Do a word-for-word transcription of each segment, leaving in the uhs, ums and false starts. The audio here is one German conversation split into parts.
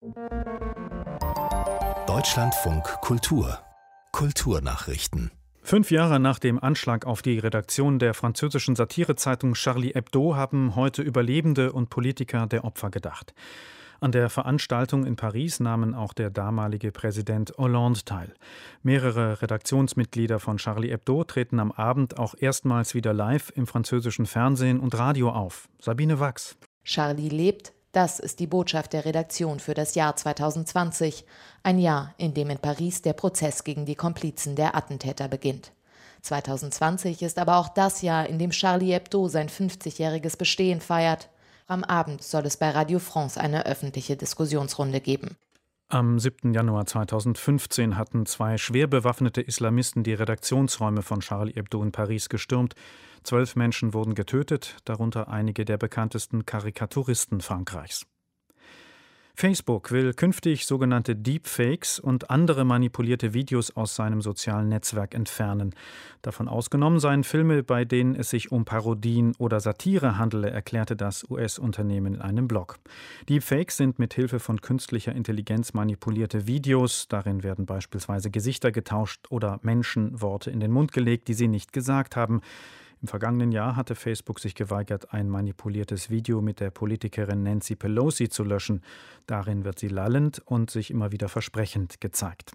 Deutschlandfunk Kultur Kulturnachrichten. Fünf Jahre nach dem Anschlag auf die Redaktion der französischen Satirezeitung Charlie Hebdo haben heute Überlebende und Politiker der Opfer gedacht. An der Veranstaltung in Paris nahmen auch der damalige Präsident Hollande teil. Mehrere Redaktionsmitglieder von Charlie Hebdo treten am Abend auch erstmals wieder live im französischen Fernsehen und Radio auf. Sabine Wachs. Charlie lebt. Das ist die Botschaft der Redaktion für das Jahr zweitausendzwanzig. Ein Jahr, in dem in Paris der Prozess gegen die Komplizen der Attentäter beginnt. zweitausendzwanzig ist aber auch das Jahr, in dem Charlie Hebdo sein fünfzigjähriges Bestehen feiert. Am Abend soll es bei Radio France eine öffentliche Diskussionsrunde geben. Am siebten Januar zweitausendfünfzehn hatten zwei schwer bewaffnete Islamisten die Redaktionsräume von Charlie Hebdo in Paris gestürmt. Zwölf Menschen wurden getötet, darunter einige der bekanntesten Karikaturisten Frankreichs. Facebook will künftig sogenannte Deepfakes und andere manipulierte Videos aus seinem sozialen Netzwerk entfernen. Davon ausgenommen seien Filme, bei denen es sich um Parodien oder Satire handele, erklärte das U S-Unternehmen in einem Blog. Deepfakes sind mit Hilfe von künstlicher Intelligenz manipulierte Videos. Darin werden beispielsweise Gesichter getauscht oder Menschen Worte in den Mund gelegt, die sie nicht gesagt haben. Im vergangenen Jahr hatte Facebook sich geweigert, ein manipuliertes Video mit der Politikerin Nancy Pelosi zu löschen. Darin wird sie lallend und sich immer wieder versprechend gezeigt.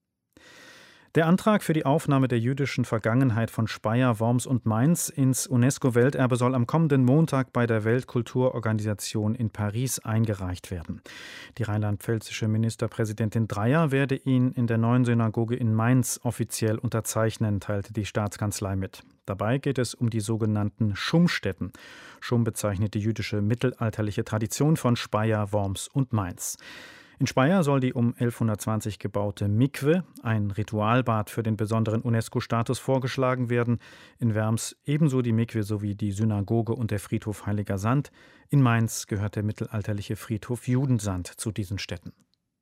Der Antrag für die Aufnahme der jüdischen Vergangenheit von Speyer, Worms und Mainz ins UNESCO-Welterbe soll am kommenden Montag bei der Weltkulturorganisation in Paris eingereicht werden. Die rheinland-pfälzische Ministerpräsidentin Dreyer werde ihn in der neuen Synagoge in Mainz offiziell unterzeichnen, teilte die Staatskanzlei mit. Dabei geht es um die sogenannten Schumstätten. Schum bezeichnet die jüdische mittelalterliche Tradition von Speyer, Worms und Mainz. In Speyer soll die um elfhundertzwanzig gebaute Mikwe, ein Ritualbad für den besonderen UNESCO-Status, vorgeschlagen werden. In Worms ebenso die Mikwe sowie die Synagoge und der Friedhof Heiliger Sand. In Mainz gehört der mittelalterliche Friedhof Judensand zu diesen Städten.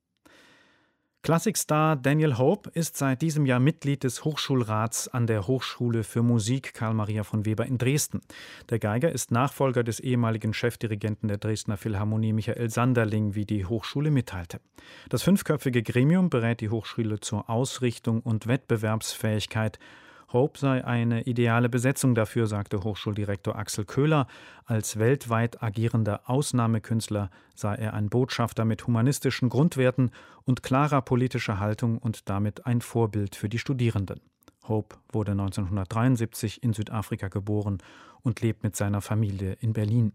Klassikstar Daniel Hope ist seit diesem Jahr Mitglied des Hochschulrats an der Hochschule für Musik Karl Maria von Weber in Dresden. Der Geiger ist Nachfolger des ehemaligen Chefdirigenten der Dresdner Philharmonie Michael Sanderling, wie die Hochschule mitteilte. Das fünfköpfige Gremium berät die Hochschule zur Ausrichtung und Wettbewerbsfähigkeit. Hope sei eine ideale Besetzung dafür, sagte Hochschuldirektor Axel Köhler. Als weltweit agierender Ausnahmekünstler sei er ein Botschafter mit humanistischen Grundwerten und klarer politischer Haltung und damit ein Vorbild für die Studierenden. Hope wurde neunzehnhundertdreiundsiebzig in Südafrika geboren und lebt mit seiner Familie in Berlin.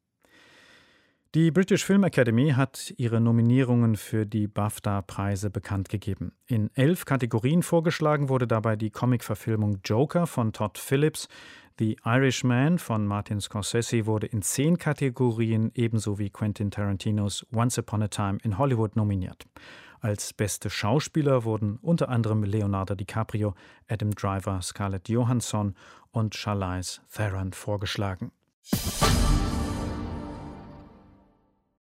Die British Film Academy hat ihre Nominierungen für die BAFTA-Preise bekannt gegeben. In elf Kategorien vorgeschlagen wurde dabei die Comic-Verfilmung Joker von Todd Phillips. The Irishman von Martin Scorsese wurde in zehn Kategorien, ebenso wie Quentin Tarantinos Once Upon a Time in Hollywood nominiert. Als beste Schauspieler wurden unter anderem Leonardo DiCaprio, Adam Driver, Scarlett Johansson und Charlize Theron vorgeschlagen.